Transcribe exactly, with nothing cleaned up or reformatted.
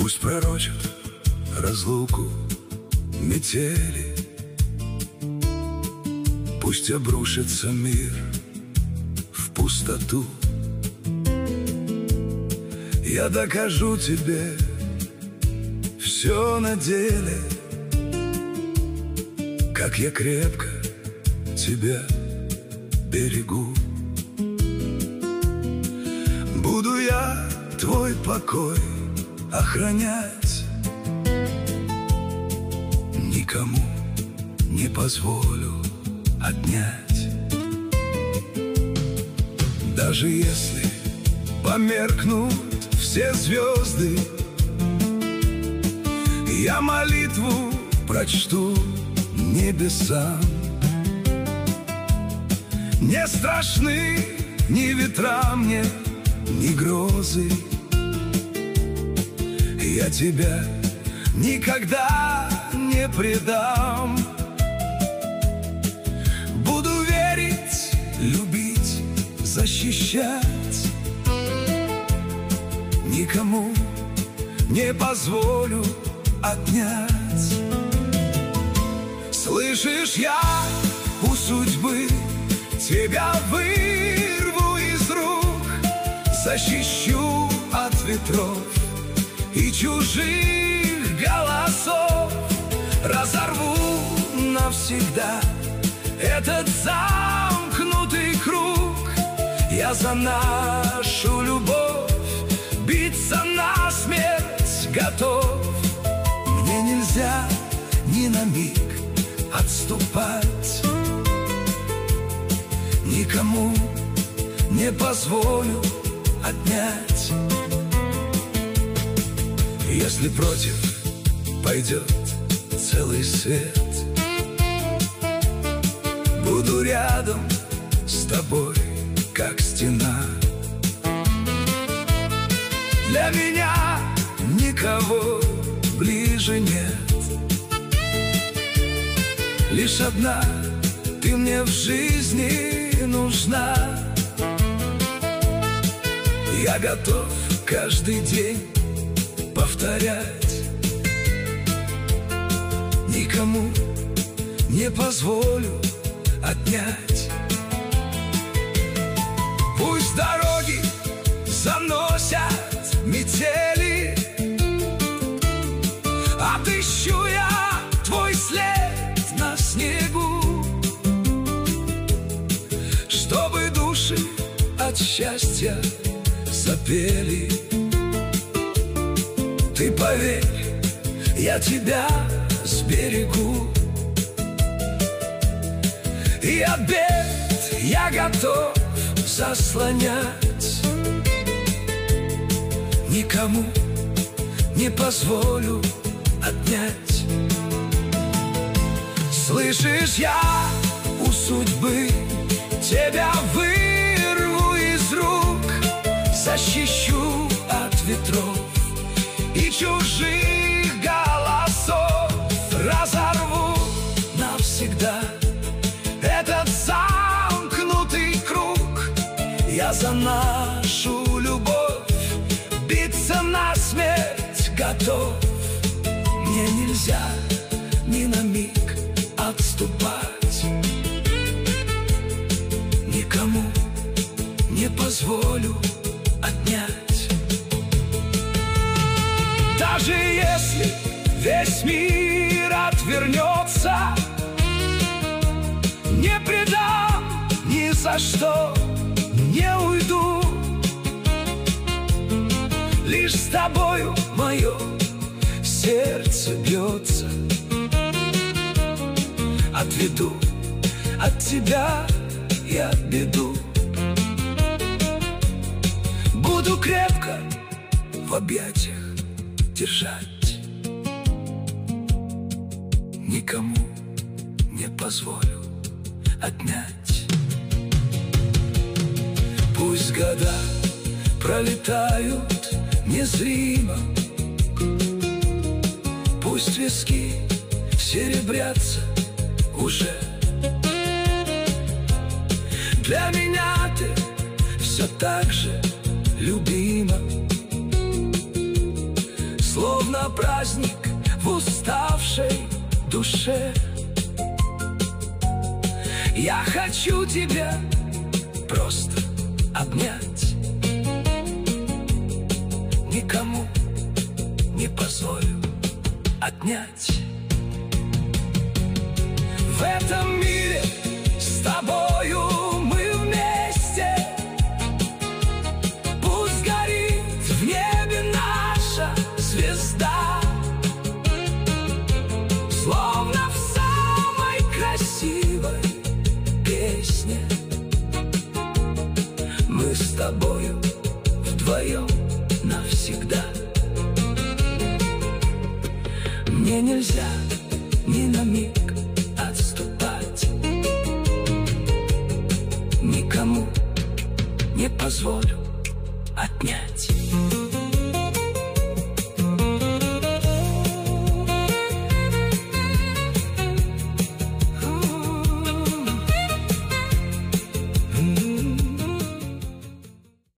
Пусть пророчат разлуку метели, пусть обрушится мир в пустоту. Я докажу тебе все на деле, как я крепко тебя берегу. Буду я твой покой охранять, никому не позволю отнять. Даже если померкнут все звезды, я молитву прочту небесам. Не страшны ни ветра мне, ни грозы. Я тебя никогда не предам. Буду верить, любить, защищать, никому не позволю отнять. Слышишь, я у судьбы тебя вырву из рук, защищу от ветров и чужих голосов, разорву навсегда этот замкнутый круг. Я за нашу любовь биться насмерть готов. Мне нельзя ни на миг отступать, никому не позволю отнять. Если против пойдет целый свет, буду рядом с тобой, как стена. Для меня никого ближе нет, лишь одна ты мне в жизни нужна. Я готов каждый день повторять, никому не позволю отнять. Пусть дороги заносят метели, отыщу я твой след на снегу, чтобы души от счастья запели. Ты поверь, я тебя сберегу, и от бед я готов заслонять, никому не позволю отнять. Слышишь, я у судьбы тебя вырву из рук, защищу от ветров и чужих голосов, разорву навсегда этот замкнутый круг. Я за нашу любовь биться насмерть готов. Мне нельзя ни на миг отступать, никому не позволю отнять. Даже если весь мир отвернется, не предам ни за что, не уйду. Лишь с тобою мое сердце бьется, отведу от тебя я беду. Буду крепко в объятиях держать, никому не позволю отнять. Пусть года пролетают незримо, пусть виски серебрятся уже. Для меня ты все так же любима, словно словно праздник в уставшей душе. Я хочу тебя просто обнять, никому не позволю отнять. В этом мире с тобою мы вместе. Пусть горит в небе наша звезда, словно в самой красивой песне. Мы с тобою вдвоем навсегда. Мне нельзя ни на миг отступать, никому не позволю